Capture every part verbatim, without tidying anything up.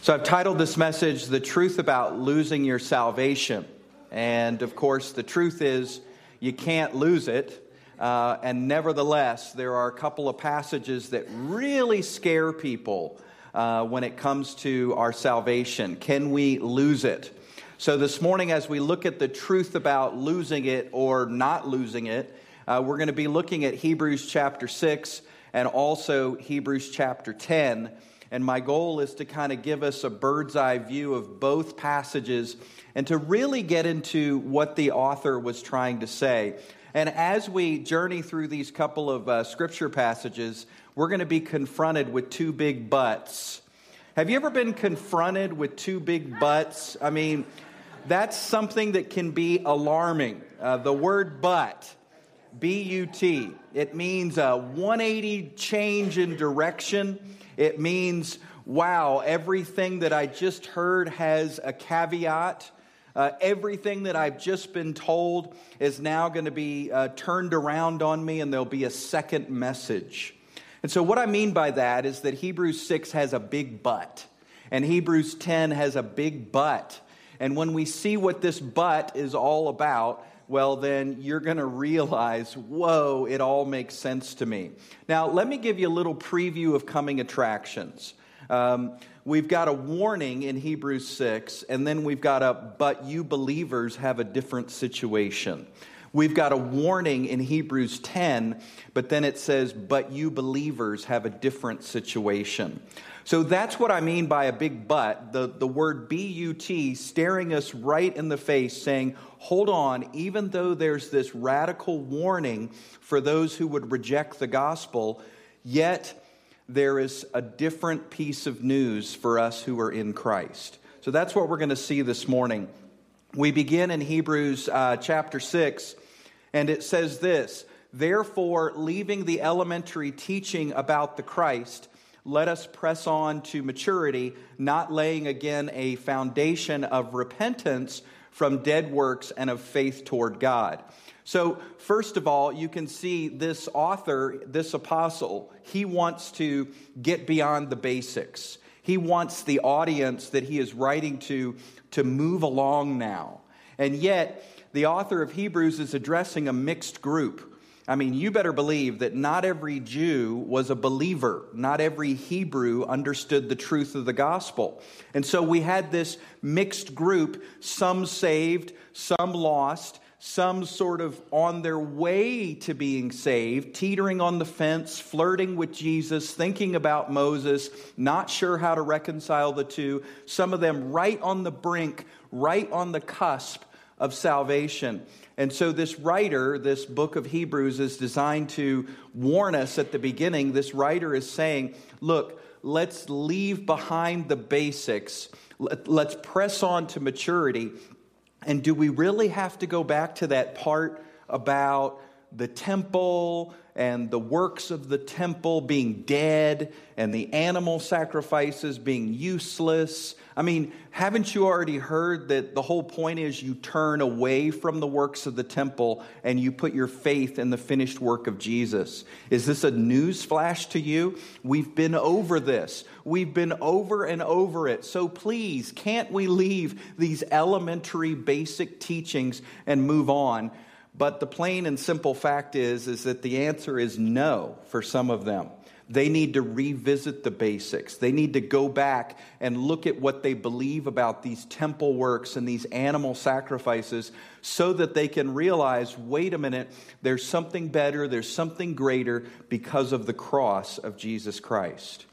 So I've titled this message, The Truth About Losing Your Salvation. And of course, the truth is you can't lose it. Uh, and nevertheless, there are a couple of passages that really scare people uh, when it comes to our salvation. Can we lose it? So this morning, as we look at the truth about losing it or not losing it, uh, we're going to be looking at Hebrews chapter six and also Hebrews chapter ten. And my goal is to kind of give us a bird's eye view of both passages and to really get into what the author was trying to say. And as we journey through these couple of uh, scripture passages, we're going to be confronted with two big buts. Have you ever been confronted with two big buts? I mean, that's something that can be alarming. Uh, the word but, B U T, it means a one eighty change in direction. It means, wow, everything that I just heard has a caveat. Uh, everything that I've just been told is now going to be uh, turned around on me, and there'll be a second message. And so what I mean by that is that Hebrews six has a big but, and Hebrews ten has a big but. And when we see what this but is all about, well, then you're going to realize, whoa, it all makes sense to me. Now, let me give you a little preview of coming attractions. Um, we've got a warning in Hebrews six, and then we've got a, but you believers have a different situation. We've got a warning in Hebrews ten, but then it says, but you believers have a different situation. So that's what I mean by a big but, the, the word B U T staring us right in the face saying, hold on, even though there's this radical warning for those who would reject the gospel, yet there is a different piece of news for us who are in Christ. So that's what we're going to see this morning. We begin in Hebrews uh, chapter six, and it says this, therefore, leaving the elementary teaching about the Christ, let us press on to maturity, not laying again a foundation of repentance from dead works and of faith toward God. So, first of all, you can see this author, this apostle, he wants to get beyond the basics. He wants the audience that he is writing to to move along now. And yet, the author of Hebrews is addressing a mixed group. I mean, you better believe that not every Jew was a believer. Not every Hebrew understood the truth of the gospel. And so we had this mixed group, some saved, some lost, some sort of on their way to being saved, teetering on the fence, flirting with Jesus, thinking about Moses, not sure how to reconcile the two. Some of them right on the brink, right on the cusp of salvation. And so this writer, this book of Hebrews, is designed to warn us at the beginning. This writer is saying, look, let's leave behind the basics. Let's press on to maturity. And do we really have to go back to that part about the temple and the works of the temple being dead and the animal sacrifices being useless? I mean, haven't you already heard that the whole point is you turn away from the works of the temple and you put your faith in the finished work of Jesus? Is this a news flash to you? We've been over this. We've been over and over it. So please, can't we leave these elementary basic teachings and move on? But the plain and simple fact is, is that the answer is no for some of them. They need to revisit the basics. They need to go back and look at what they believe about these temple works and these animal sacrifices so that they can realize, wait a minute, there's something better, there's something greater because of the cross of Jesus Christ.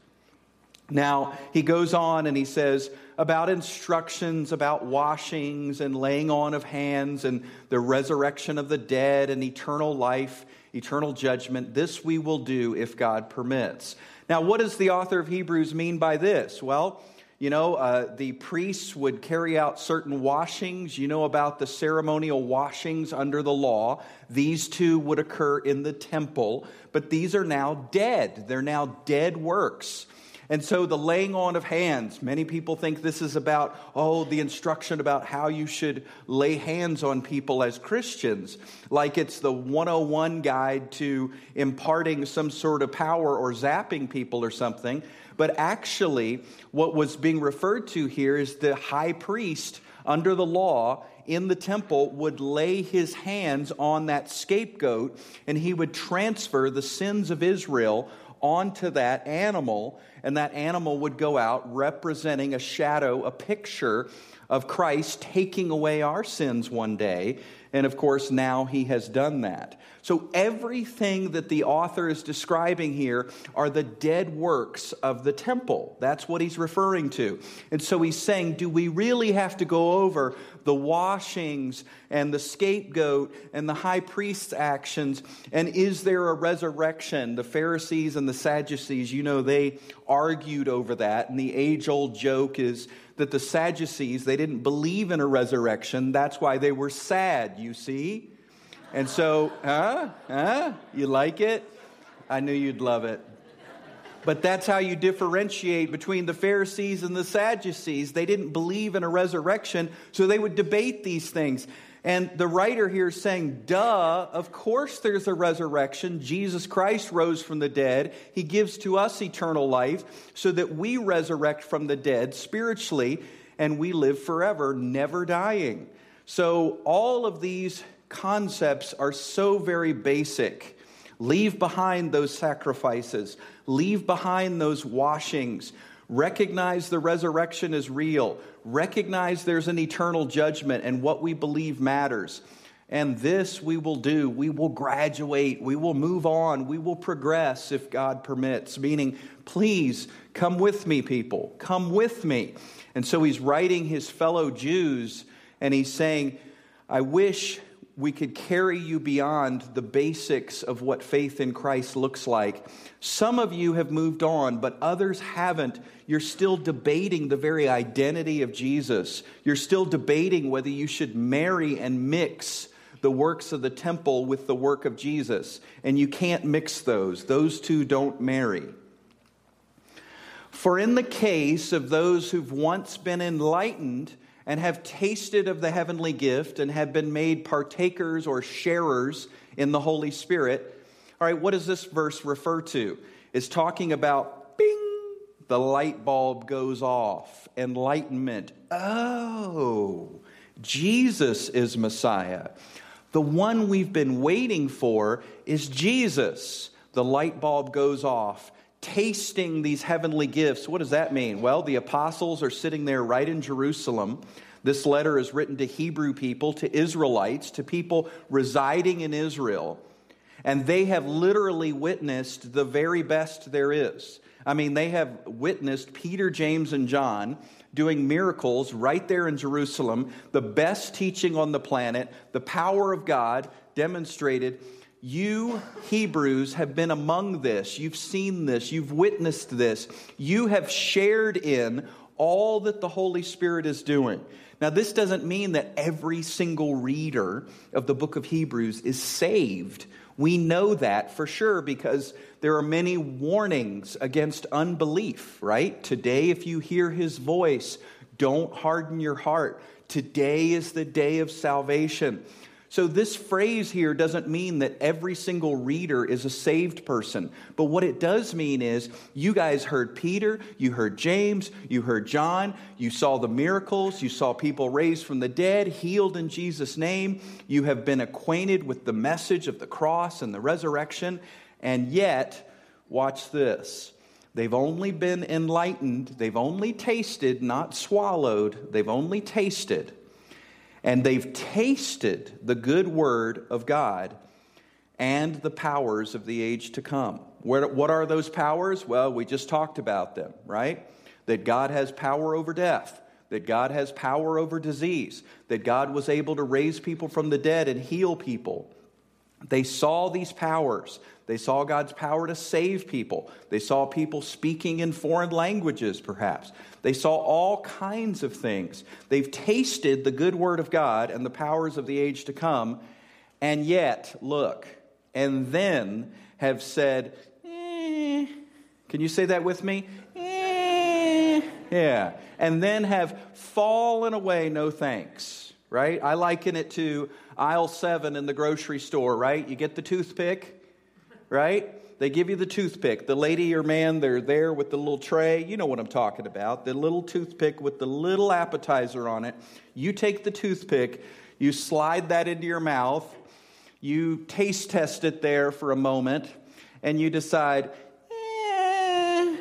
Now, he goes on and he says about instructions, about washings and laying on of hands and the resurrection of the dead and eternal life, eternal judgment. This we will do if God permits. Now, what does the author of Hebrews mean by this? Well, you know, uh, the priests would carry out certain washings. You know about the ceremonial washings under the law. These two would occur in the temple, but these are now dead. They're now dead works. And so the laying on of hands, many people think this is about, oh, the instruction about how you should lay hands on people as Christians, like it's the one oh one guide to imparting some sort of power or zapping people or something. But actually, what was being referred to here is the high priest under the law in the temple would lay his hands on that scapegoat, and he would transfer the sins of Israel onto that animal, and that animal would go out representing a shadow, a picture of Christ taking away our sins one day. And of course, now he has done that. So everything that the author is describing here are the dead works of the temple. That's what he's referring to. And so he's saying, do we really have to go over the washings and the scapegoat and the high priest's actions? And is there a resurrection? The Pharisees and the Sadducees, you know, they argued over that. And the age-old joke is that the Sadducees, they didn't believe in a resurrection. That's why they were sad, you see? And so, huh? Huh? You like it? I knew you'd love it. But that's how you differentiate between the Pharisees and the Sadducees. They didn't believe in a resurrection, so they would debate these things. And the writer here is saying, duh, of course there's a resurrection. Jesus Christ rose from the dead. He gives to us eternal life so that we resurrect from the dead spiritually and we live forever, never dying. So all of these concepts are so very basic. Leave behind those sacrifices. Leave behind those washings. Recognize the resurrection is real. Recognize there's an eternal judgment and what we believe matters. And this we will do. We will graduate. We will move on. We will progress if God permits. Meaning, please come with me, people. Come with me. And so he's writing his fellow Jews and he's saying, I wish we could carry you beyond the basics of what faith in Christ looks like. Some of you have moved on, but others haven't. You're still debating the very identity of Jesus. You're still debating whether you should marry and mix the works of the temple with the work of Jesus. And you can't mix those. Those two don't marry. For in the case of those who've once been enlightened and have tasted of the heavenly gift and have been made partakers or sharers in the Holy Spirit. All right, what does this verse refer to? It's talking about, bing, the light bulb goes off, enlightenment. Oh, Jesus is Messiah. The one we've been waiting for is Jesus. The light bulb goes off. Tasting these heavenly gifts. What does that mean? Well, the apostles are sitting there right in Jerusalem. This letter is written to Hebrew people, to Israelites, to people residing in Israel. And they have literally witnessed the very best there is. I mean, they have witnessed Peter, James, and John doing miracles right there in Jerusalem. The best teaching on the planet, the power of God demonstrated. You Hebrews have been among this. You've seen this. You've witnessed this. You have shared in all that the Holy Spirit is doing. Now, this doesn't mean that every single reader of the book of Hebrews is saved. We know that for sure because there are many warnings against unbelief, right? Today, if you hear his voice, don't harden your heart. Today is the day of salvation. So this phrase here doesn't mean that every single reader is a saved person. But what it does mean is you guys heard Peter, you heard James, you heard John, you saw the miracles, you saw people raised from the dead, healed in Jesus' name. You have been acquainted with the message of the cross and the resurrection. And yet, watch this. They've only been enlightened. They've only tasted, not swallowed. They've only tasted. And they've tasted the good word of God and the powers of the age to come. What are those powers? Well, we just talked about them, right? That God has power over death, that God has power over disease, that God was able to raise people from the dead and heal people. They saw these powers. They saw God's power to save people. They saw people speaking in foreign languages, perhaps. They saw all kinds of things. They've tasted the good word of God and the powers of the age to come, and yet, look, and then have said, eh. Can you say that with me? Eh. Yeah. And then have fallen away, no thanks, right? I liken it to aisle seven in the grocery store, right? You get the toothpick, right? They give you the toothpick. The lady or man, they're there with the little tray. You know what I'm talking about. The little toothpick with the little appetizer on it. You take the toothpick, you slide that into your mouth, you taste test it there for a moment, and you decide, eh,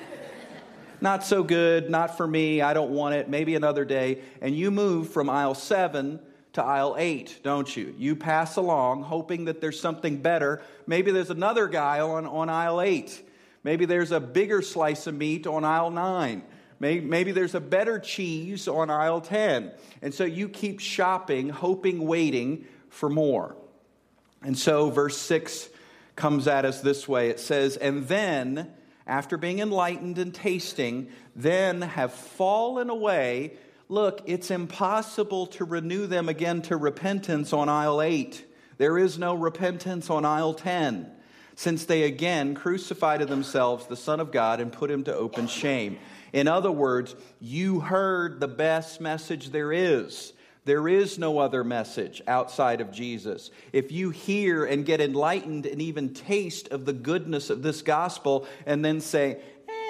not so good, not for me, I don't want it, maybe another day. And you move from aisle seven to aisle eight, don't you? You pass along hoping that there's something better. Maybe there's another guy on, on aisle eight. Maybe there's a bigger slice of meat on aisle nine. Maybe, maybe there's a better cheese on aisle ten. And so you keep shopping, hoping, waiting for more. And so verse six comes at us this way. It says, and then, after being enlightened and tasting, then have fallen away. Look, it's impossible to renew them again to repentance on aisle eight. There is no repentance on aisle ten, since they again crucified to themselves the Son of God and put him to open shame. In other words, you heard the best message there is. There is no other message outside of Jesus. If you hear and get enlightened and even taste of the goodness of this gospel and then say,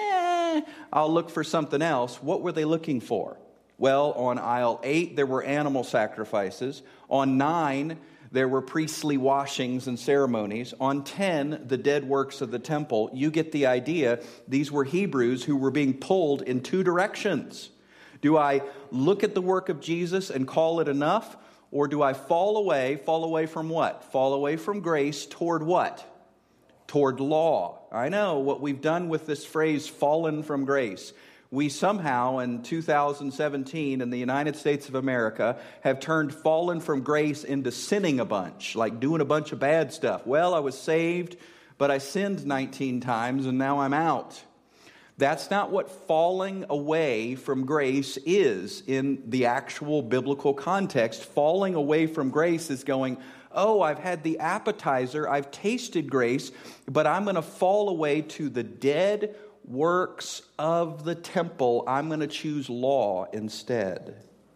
eh, I'll look for something else, what were they looking for? Well, on aisle eight, there were animal sacrifices. On nine, there were priestly washings and ceremonies. On ten, the dead works of the temple. You get the idea. These were Hebrews who were being pulled in two directions. Do I look at the work of Jesus and call it enough? Or do I fall away? Fall away from what? Fall away from grace toward what? Toward law. I know what we've done with this phrase, fallen from grace. We somehow, in two thousand seventeen, in the United States of America, have turned fallen from grace into sinning a bunch, like doing a bunch of bad stuff. Well, I was saved, but I sinned nineteen times, and now I'm out. That's not what falling away from grace is in the actual biblical context. Falling away from grace is going, oh, I've had the appetizer, I've tasted grace, but I'm going to fall away to the dead works of the temple. I'm going to choose law instead.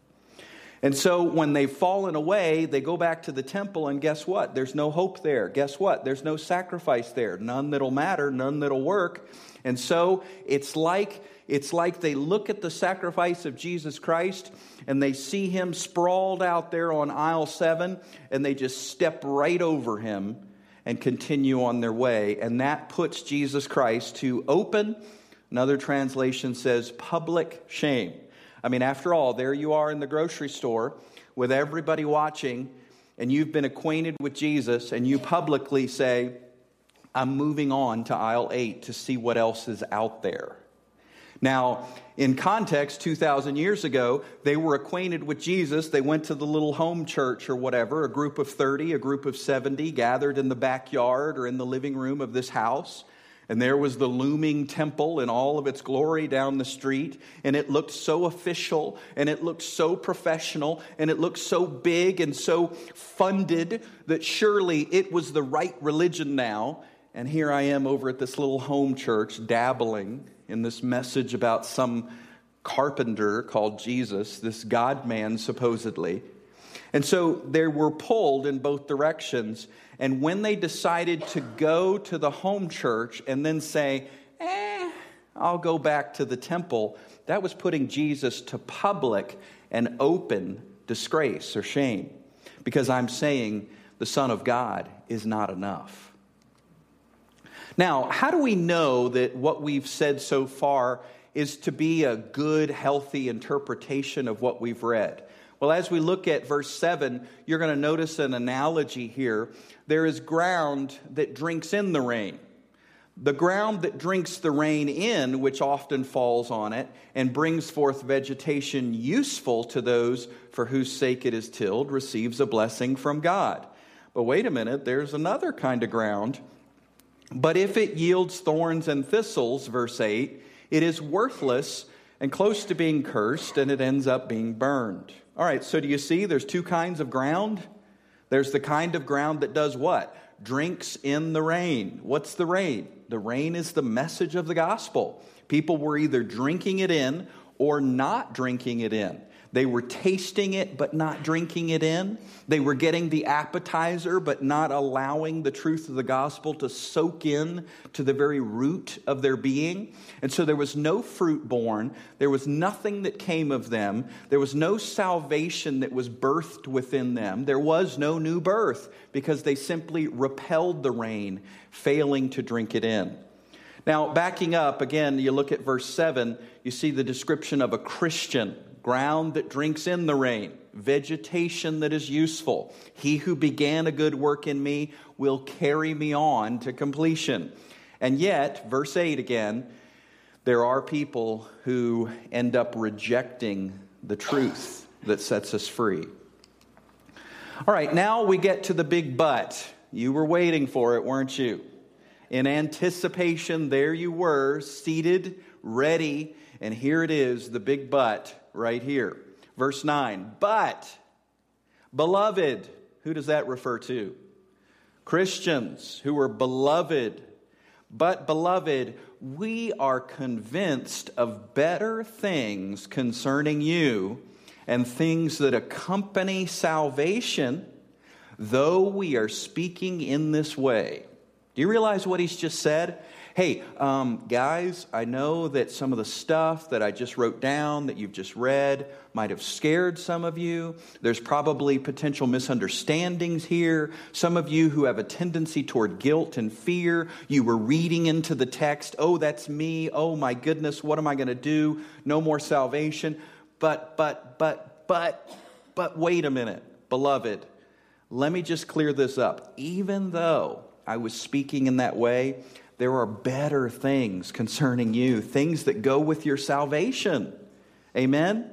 And so when they've fallen away, they go back to the temple, and guess what? There's no hope there. Guess what? There's no sacrifice there. None that'll matter, none that'll work. And so it's like it's like they look at the sacrifice of Jesus Christ and they see him sprawled out there on aisle seven, and they just step right over him and continue on their way. And that puts Jesus Christ to open, another translation says, public shame. I mean, after all, there you are in the grocery store with everybody watching, and you've been acquainted with Jesus, and you publicly say, I'm moving on to aisle eight to see what else is out there. Now, in context, two thousand years ago, they were acquainted with Jesus. They went to the little home church or whatever, a group of thirty, a group of seventy, gathered in the backyard or in the living room of this house. And there was the looming temple in all of its glory down the street. And it looked so official, and it looked so professional, and it looked so big and so funded that surely it was the right religion now. And here I am over at this little home church dabbling in this message about some carpenter called Jesus, this God-man supposedly. And so they were pulled in both directions. And when they decided to go to the home church and then say, eh, I'll go back to the temple, that was putting Jesus to public and open disgrace or shame. Because I'm saying the Son of God is not enough. Now, how do we know that what we've said so far is to be a good, healthy interpretation of what we've read? Well, as we look at verse seven, you're going to notice an analogy here. There is ground that drinks in the rain. The ground that drinks the rain in, which often falls on it, and brings forth vegetation useful to those for whose sake it is tilled, receives a blessing from God. But wait a minute, there's another kind of ground. But if it yields thorns and thistles, verse eight, it is worthless and close to being cursed, and it ends up being burned. All right, so do you see there's two kinds of ground? There's the kind of ground that does what? Drinks in the rain. What's the rain? The rain is the message of the gospel. People were either drinking it in or not drinking it in. They were tasting it but not drinking it in. They were getting the appetizer but not allowing the truth of the gospel to soak in to the very root of their being. And so there was no fruit born. There was nothing that came of them. There was no salvation that was birthed within them. There was no new birth because they simply repelled the rain, failing to drink it in. Now, backing up, again, you look at verse seven, you see the description of a Christian. Ground that drinks in the rain, vegetation that is useful. He who began a good work in me will carry me on to completion. And yet, verse eight again, there are people who end up rejecting the truth that sets us free. All right, now we get to the big but. You were waiting for it, weren't you? In anticipation, there you were, seated, ready, and here it is, the big but. Right here. Verse nine. But, beloved, who does that refer to? Christians who are beloved. But, beloved, we are convinced of better things concerning you and things that accompany salvation, though we are speaking in this way. Do you realize what he's just said? Hey, um, guys, I know that some of the stuff that I just wrote down, that you've just read, might have scared some of you. There's probably potential misunderstandings here. Some of you who have a tendency toward guilt and fear, you were reading into the text, oh, that's me, oh my goodness, what am I going to do? No more salvation. But, but, but, but, but wait a minute, beloved, let me just clear this up. Even though I was speaking in that way, there are better things concerning you, things that go with your salvation. Amen?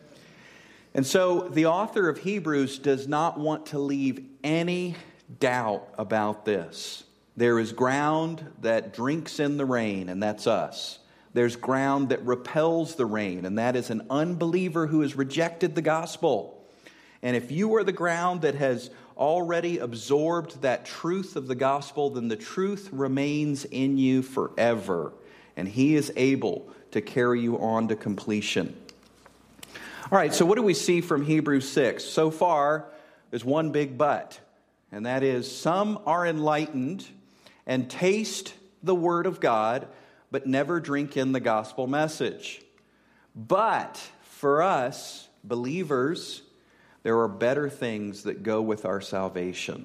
And so the author of Hebrews does not want to leave any doubt about this. There is ground that drinks in the rain, and that's us. There's ground that repels the rain, and that is an unbeliever who has rejected the gospel. And if you are the ground that has already absorbed that truth of the gospel, then the truth remains in you forever. And he is able to carry you on to completion. All right, so what do we see from Hebrews six? So far, there's one big but. And that is, some are enlightened and taste the word of God, but never drink in the gospel message. But for us, believers, there are better things that go with our salvation.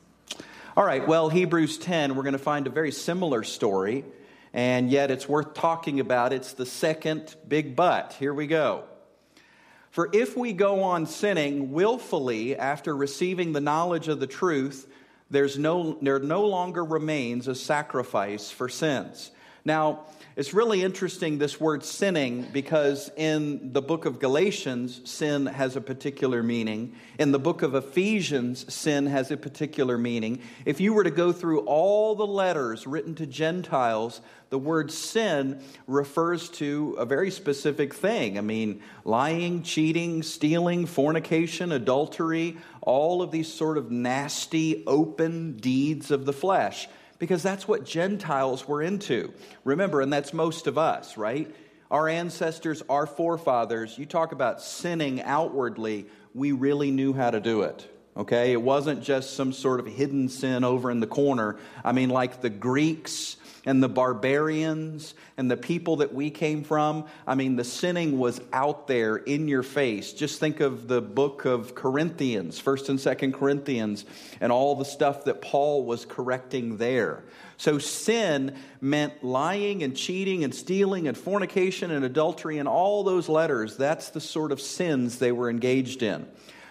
All right, well, Hebrews ten, we're going to find a very similar story, and yet it's worth talking about. It's the second big but. Here we go. For if we go on sinning willfully after receiving the knowledge of the truth, there's no, there no longer remains a sacrifice for sins. Now, it's really interesting, this word sinning, because in the book of Galatians, sin has a particular meaning. In the book of Ephesians, sin has a particular meaning. If you were to go through all the letters written to Gentiles, the word sin refers to a very specific thing. I mean, lying, cheating, stealing, fornication, adultery, all of these sort of nasty, open deeds of the flesh. Because that's what Gentiles were into. Remember, and that's most of us, right? Our ancestors, our forefathers, you talk about sinning outwardly, we really knew how to do it. Okay? It wasn't just some sort of hidden sin over in the corner. I mean, like the Greeks and the barbarians and the people that we came from. I mean, the sinning was out there in your face. Just think of the book of Corinthians, First and Second Corinthians, and all the stuff that Paul was correcting there. So sin meant lying and cheating and stealing and fornication and adultery and all those letters. That's the sort of sins they were engaged in.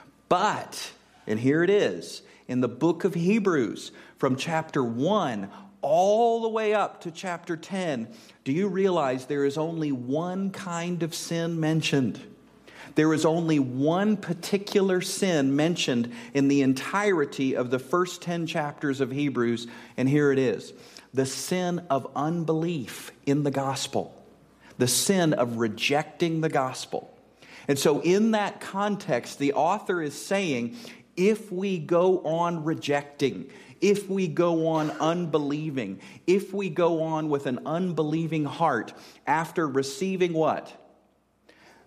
But, and here it is, in the book of Hebrews, from chapter one all the way up to chapter ten, do you realize there is only one kind of sin mentioned? There is only one particular sin mentioned in the entirety of the first ten chapters of Hebrews, and here it is. The sin of unbelief in the gospel. The sin of rejecting the gospel. And so in that context, the author is saying, if we go on rejecting, if we go on unbelieving, if we go on with an unbelieving heart after receiving what?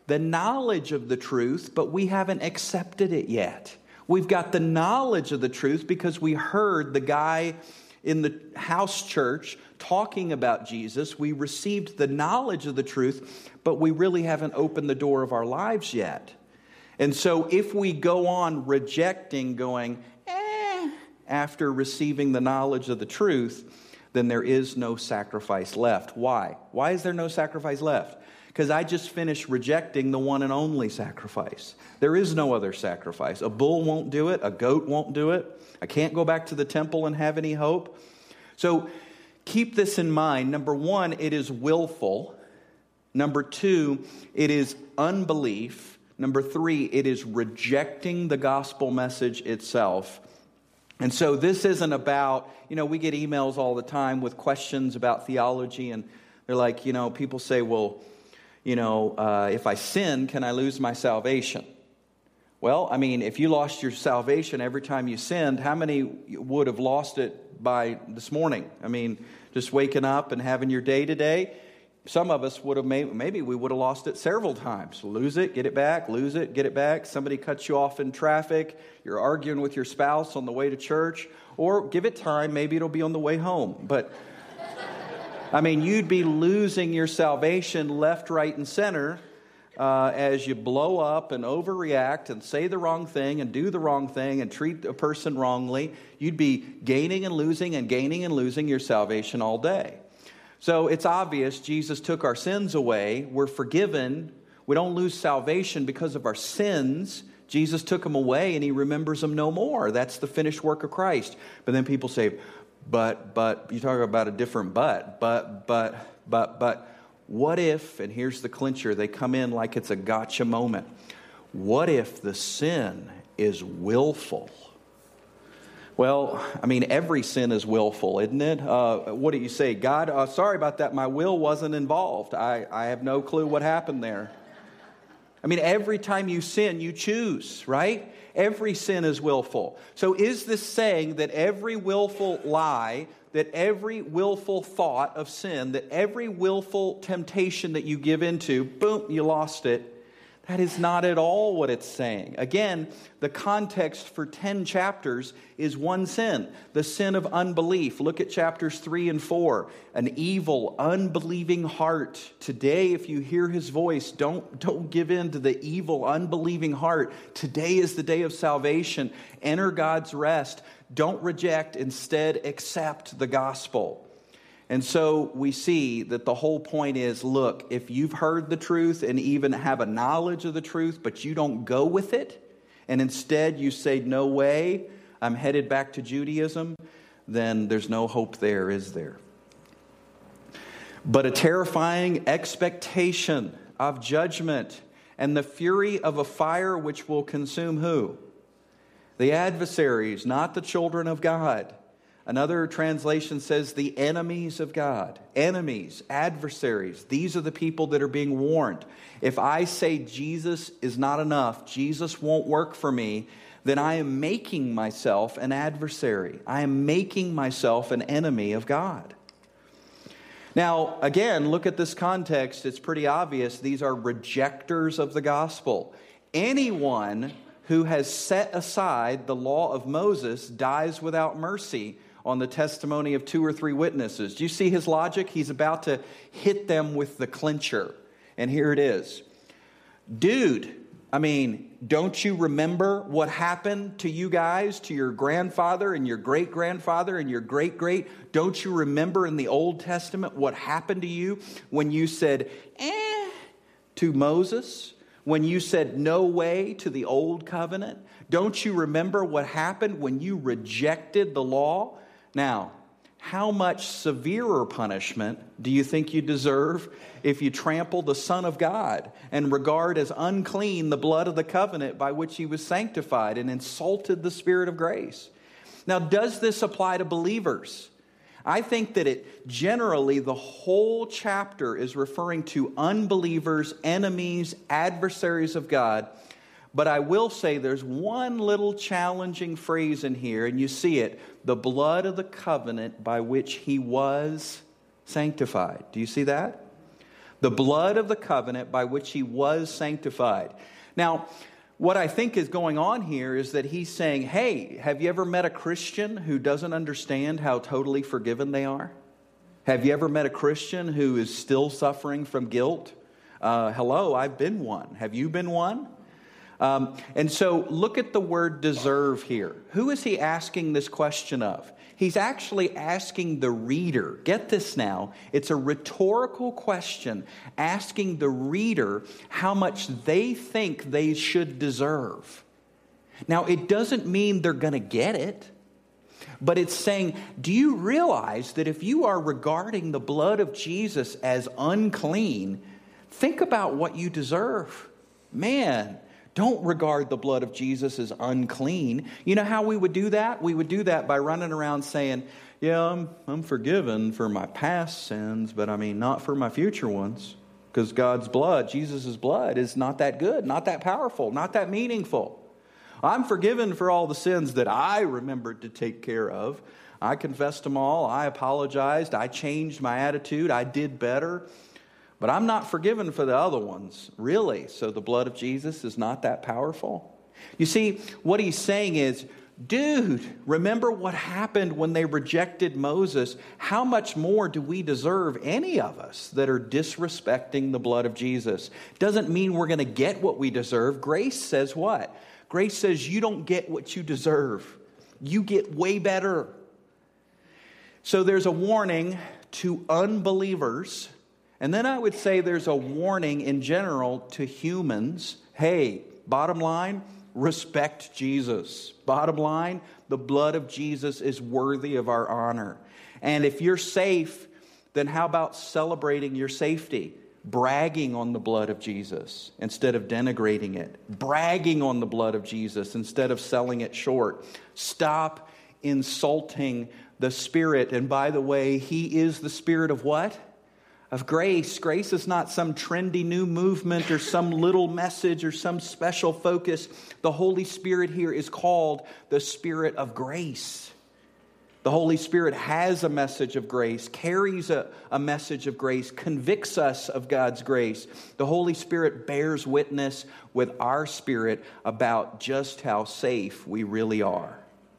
the knowledge of the truth, but we haven't accepted it yet. We've got the knowledge of the truth because we heard the guy in the house church talking about Jesus. We received the knowledge of the truth, but we really haven't opened the door of our lives yet. And so if we go on rejecting, going, eh, after receiving the knowledge of the truth, then there is no sacrifice left. Why? Why is there no sacrifice left? Because I just finished rejecting the one and only sacrifice. There is no other sacrifice. A bull won't do it. A goat won't do it. I can't go back to the temple and have any hope. So keep this in mind. Number one, it is willful. Number two, it is unbelief. Number three, it is rejecting the gospel message itself. And so this isn't about, you know, we get emails all the time with questions about theology, and they're like, you know, people say, well, you know, uh, if I sin, can I lose my salvation? Well, I mean, if you lost your salvation every time you sinned, how many would have lost it by this morning? I mean, just waking up and having your day to day. Some of us would have, made, maybe we would have lost it several times. Lose it, get it back, lose it, get it back. Somebody cuts you off in traffic. You're arguing with your spouse on the way to church. Or give it time, maybe it'll be on the way home. But, I mean, you'd be losing your salvation left, right, and center uh, as you blow up and overreact and say the wrong thing and do the wrong thing and treat a person wrongly. You'd be gaining and losing and gaining and losing your salvation all day. So it's obvious Jesus took our sins away. We're forgiven. We don't lose salvation because of our sins. Jesus took them away and he remembers them no more. That's the finished work of Christ. But then people say, but, but, you talk about a different but, but, but, but, but, what if, and here's the clincher, they come in like it's a gotcha moment. What if the sin is willful? Well, I mean, every sin is willful, isn't it? Uh, what do you say? God, uh, sorry about that. My will wasn't involved. I, I have no clue what happened there. I mean, every time you sin, you choose, right? Every sin is willful. So is this saying that every willful lie, that every willful thought of sin, that every willful temptation that you give into, boom, you lost it? That is not at all what it's saying. Again, the context for ten chapters is one sin, the sin of unbelief. Look at chapters three and four. An evil, unbelieving heart. Today, if you hear his voice, don't, don't give in to the evil, unbelieving heart. Today is the day of salvation. Enter God's rest. Don't reject, instead accept the gospel. And so we see that the whole point is, look, if you've heard the truth and even have a knowledge of the truth, but you don't go with it, and instead you say, no way, I'm headed back to Judaism, then there's no hope there, is there? But a terrifying expectation of judgment and the fury of a fire which will consume who? The adversaries, not the children of God. Another translation says the enemies of God. Enemies, adversaries. These are the people that are being warned. If I say Jesus is not enough, Jesus won't work for me, then I am making myself an adversary. I am making myself an enemy of God. Now, again, look at this context. It's pretty obvious. These are rejectors of the gospel. Anyone who has set aside the law of Moses dies without mercy on the testimony of two or three witnesses. Do you see his logic? He's about to hit them with the clincher. And here it is. Dude, I mean, don't you remember what happened to you guys, to your grandfather and your great-grandfather and your great-great? Don't you remember in the Old Testament what happened to you when you said, eh, to Moses? When you said no way to the old covenant? Don't you remember what happened when you rejected the law? Now, how much severer punishment do you think you deserve if you trample the Son of God and regard as unclean the blood of the covenant by which he was sanctified and insulted the Spirit of grace? Now, does this apply to believers? I think that it generally, the whole chapter is referring to unbelievers, enemies, adversaries of God. But I will say there's one little challenging phrase in here, and you see it, the blood of the covenant by which he was sanctified. Do you see that? The blood of the covenant by which he was sanctified. Now, what I think is going on here is that he's saying, hey, have you ever met a Christian who doesn't understand how totally forgiven they are? Have you ever met a Christian who is still suffering from guilt? Uh, hello, I've been one. Have you been one? Um, and so look at the word deserve here. Who is he asking this question of? He's actually asking the reader. Get this now. It's a rhetorical question asking the reader how much they think they should deserve. Now, it doesn't mean they're going to get it. But it's saying, do you realize that if you are regarding the blood of Jesus as unclean, think about what you deserve. Man, don't regard the blood of Jesus as unclean. You know how we would do that? We would do that by running around saying, yeah, I'm, I'm forgiven for my past sins, but I mean, not for my future ones. Because God's blood, Jesus' blood, is not that good, not that powerful, not that meaningful. I'm forgiven for all the sins that I remembered to take care of. I confessed them all. I apologized. I changed my attitude. I did better. But I'm not forgiven for the other ones, really. So the blood of Jesus is not that powerful. You see, what he's saying is, dude, remember what happened when they rejected Moses? How much more do we deserve, any of us, that are disrespecting the blood of Jesus? Doesn't mean we're going to get what we deserve. Grace says what? Grace says you don't get what you deserve. You get way better. So there's a warning to unbelievers. And then I would say there's a warning in general to humans. Hey, bottom line, respect Jesus. Bottom line, the blood of Jesus is worthy of our honor. And if you're safe, then how about celebrating your safety? Bragging on the blood of Jesus instead of denigrating it. Bragging on the blood of Jesus instead of selling it short. Stop insulting the Spirit. And by the way, He is the Spirit of what? Of grace. Grace is not some trendy new movement or some little message or some special focus. The Holy Spirit here is called the Spirit of grace. The Holy Spirit has a message of grace, carries a, a message of grace, convicts us of God's grace. The Holy Spirit bears witness with our spirit about just how safe we really are.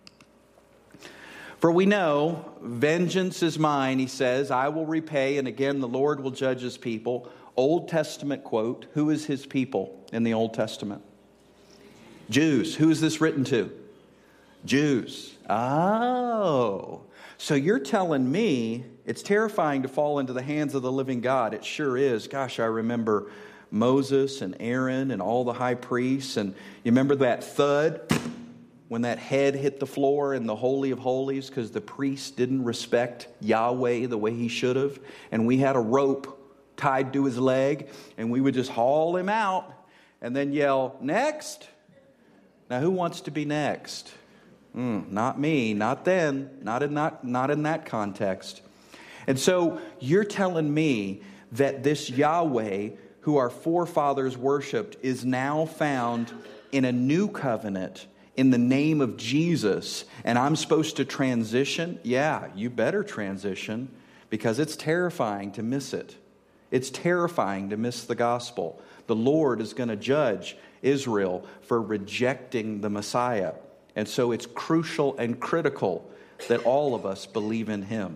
For we know, vengeance is mine, he says, I will repay, and again the Lord will judge his people. Old Testament quote, who is his people in the Old Testament? Jews. Who is this written to? Jews. Oh, so you're telling me it's terrifying to fall into the hands of the living God. It sure is. Gosh, I remember Moses and Aaron and all the high priests. And you remember that thud when that head hit the floor in the Holy of Holies because the priest didn't respect Yahweh the way he should have. And we had a rope tied to his leg and we would just haul him out and then yell, next. Now, who wants to be next? Mm, not me, not then, not in that, not in that context. And so you're telling me that this Yahweh, who our forefathers worshipped, is now found in a new covenant in the name of Jesus, and I'm supposed to transition? Yeah, you better transition, because it's terrifying to miss it. It's terrifying to miss the gospel. The Lord is going to judge Israel for rejecting the Messiah. And so it's crucial and critical that all of us believe in Him.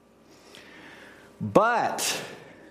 But,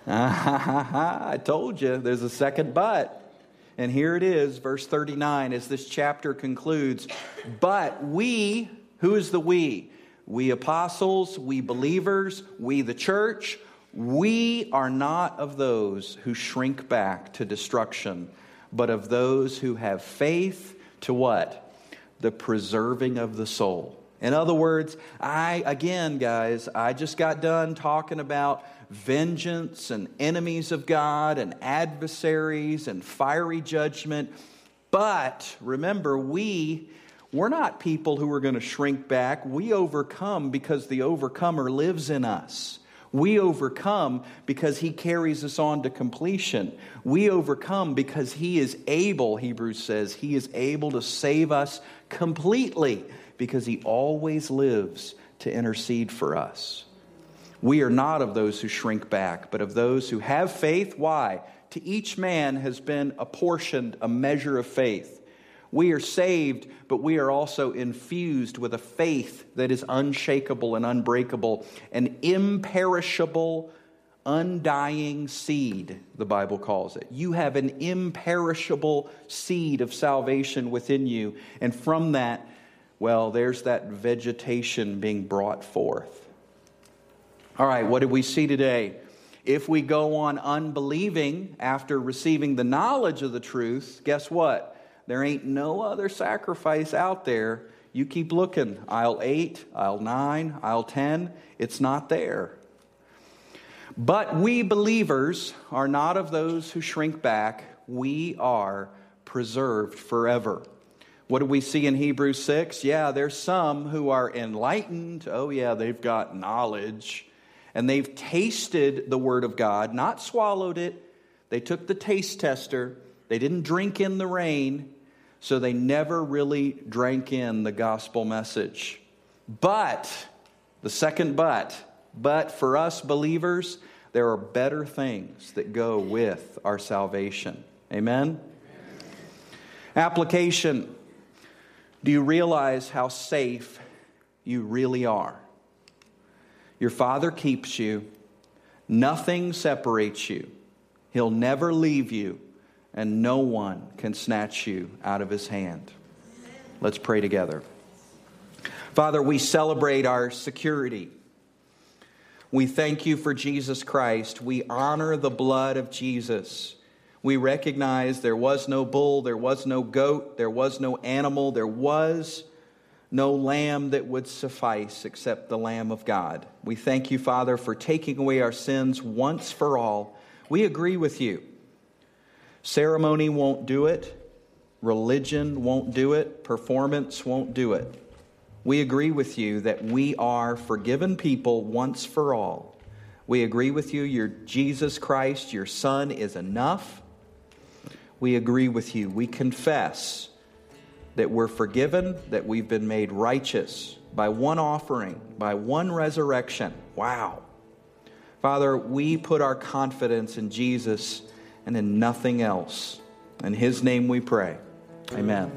I told you, there's a second but. And here it is, verse thirty-nine, as this chapter concludes. But we, who is the we? We apostles, we believers, we the church, we are not of those who shrink back to destruction, but of those who have faith to what? The preserving of the soul. In other words, I, again, guys, I just got done talking about vengeance and enemies of God and adversaries and fiery judgment. But remember, we, we're not people who are going to shrink back. We overcome because the overcomer lives in us. We overcome because He carries us on to completion. We overcome because He is able, Hebrews says, He is able to save us completely because He always lives to intercede for us. We are not of those who shrink back, but of those who have faith. Why? To each man has been apportioned a measure of faith. We are saved, but we are also infused with a faith that is unshakable and unbreakable, an imperishable, undying seed, the Bible calls it. You have an imperishable seed of salvation within you, and from that, well, there's that vegetation being brought forth. All right, what did we see today? If we go on unbelieving after receiving the knowledge of the truth, guess what? There ain't no other sacrifice out there. You keep looking. Aisle eight, aisle nine, aisle ten, it's not there. But we believers are not of those who shrink back. We are preserved forever. What do we see in Hebrews six? Yeah, there's some who are enlightened. Oh yeah, they've got knowledge. And they've tasted the Word of God, not swallowed it. They took the taste tester. They didn't drink in the rain, so they never really drank in the gospel message. But, the second but, but for us believers, there are better things that go with our salvation. Amen? Application. Do you realize how safe you really are? Your Father keeps you. Nothing separates you. He'll never leave you, and no one can snatch you out of His hand. Let's pray together. Father, we celebrate our security. We thank you for Jesus Christ. We honor the blood of Jesus. We recognize there was no bull, there was no goat, there was no animal, there was no lamb that would suffice except the Lamb of God. We thank you, Father, for taking away our sins once for all. We agree with you. Ceremony won't do it. Religion won't do it. Performance won't do it. We agree with you that we are forgiven people once for all. We agree with you, your Jesus Christ, your Son, is enough. We agree with you. We confess that we're forgiven, that we've been made righteous by one offering, by one resurrection. Wow. Father, we put our confidence in Jesus and in nothing else. In His name we pray. Amen.